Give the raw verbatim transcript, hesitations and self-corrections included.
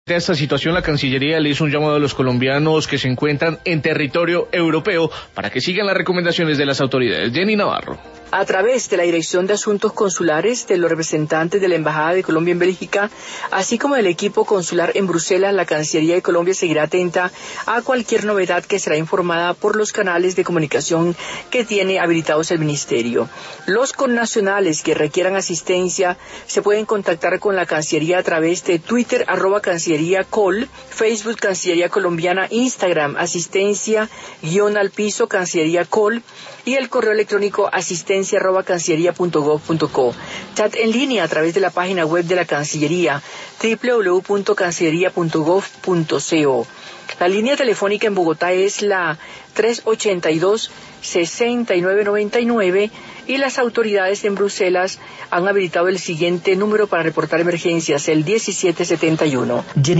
De esta situación, la Cancillería le hizo un llamado a los colombianos que se encuentran en territorio europeo para que sigan las recomendaciones de las autoridades. Jenny Navarro. A través de la Dirección de Asuntos Consulares, de los representantes de la Embajada de Colombia en Bélgica, así como del equipo consular en Bruselas, la Cancillería de Colombia seguirá atenta a cualquier novedad que será informada por los canales de comunicación que tiene habilitados el Ministerio. Los connacionales que requieran asistencia se pueden contactar con la Cancillería a través de Twitter, arroba Cancillería Col, Facebook Cancillería Colombiana, Instagram asistencia guión al piso Cancillería Col y el correo electrónico asistencia arroba cancillería punto gov punto co. Chat en línea a través de la página web de la Cancillería doble u doble u doble u punto cancillería punto gov punto co. La línea telefónica en Bogotá es la tres ochenta y dos, sesenta y nueve noventa y nueve y las autoridades en Bruselas han habilitado el siguiente número para reportar emergencias, el diecisiete setenta y uno.